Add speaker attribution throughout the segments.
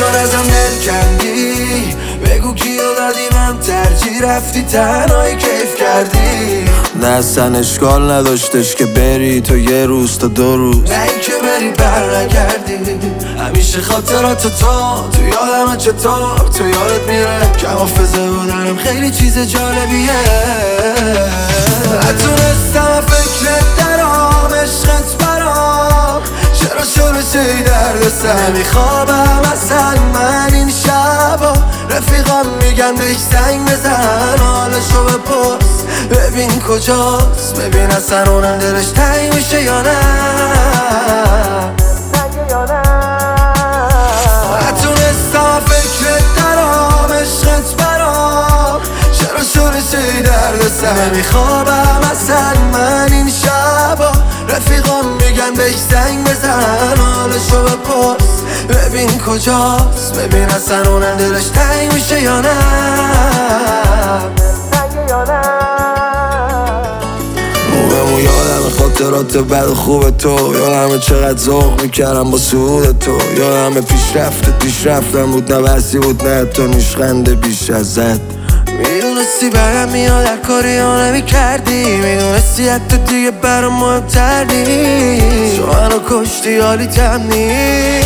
Speaker 1: چون ازم دل کندی، بگو کیو دادی من ترجیح رفتی تنهایی کیف کردی.
Speaker 2: نه اصلا اشکال نداشتش که بری تو یه روز تا 2 روز،
Speaker 1: نه این که بری بر نگردی. همیشه خاطرات تو یادم چطور تو یادت میره. کم حافظه بودنم خیلی چیز جالبیه. نتونستم فکرت درام، عشقت برام چرا شده درد سر. نمیخوابم اصلا من این شبا، رفیقام میگن بهش زنگ بزن حالشو بپرس ببین کجاست، ببین اصلا اونم دلش تنگ میشه یا نه. نتونستم فکرت درام، عشقت برام چرا شده درد سر. نمیخوابم اصلا من این شبا، رفیقام میگن بهش زنگ بزن حالشو بپرس ببین کجاست، ببین اصلا اونم دلش تنگ میشه یا نه.
Speaker 2: موبمو یادم خاطرات بد و خوب تو، یادم چقدر ذوق میکردم با سود تو، یادم پیشرفتم بود نه بسی بود نه تو نیشخنده بیش ازت.
Speaker 1: میدونستی برم میاد هر کاری ها نمیکردی، میدونستی حتی دیگه برام مهمتر نیست. تو منو کشتی حالیتم نیست.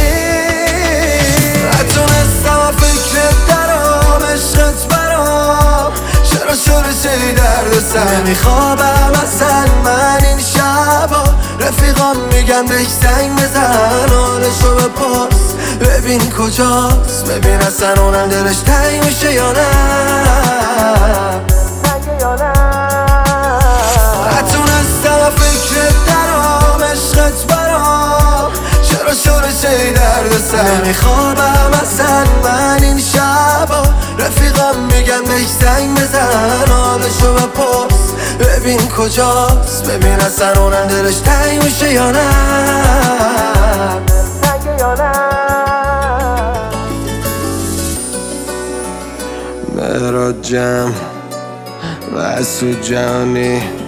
Speaker 1: نتونستم فکرت درام، عشقت برام چرا شده درد سر. نمیخوابم اصلا من این شبا، رفیقام میگن بهش زنگ بزن حالشو بپرس ببین کجاست، ببین اصلا اونم دلش تنگ میشه یا نه. نتونستم فکرت درام، عشقت برام چرا شده درد سر. نمیخوابم اصلا من این شبا، رفیقام میگن بهش زنگ بزن حالشو بپرس ببین کجاست، ببین اصلا اونم دلش تنگ میشه یا نه.
Speaker 2: مهراد جمع و اسود جهانی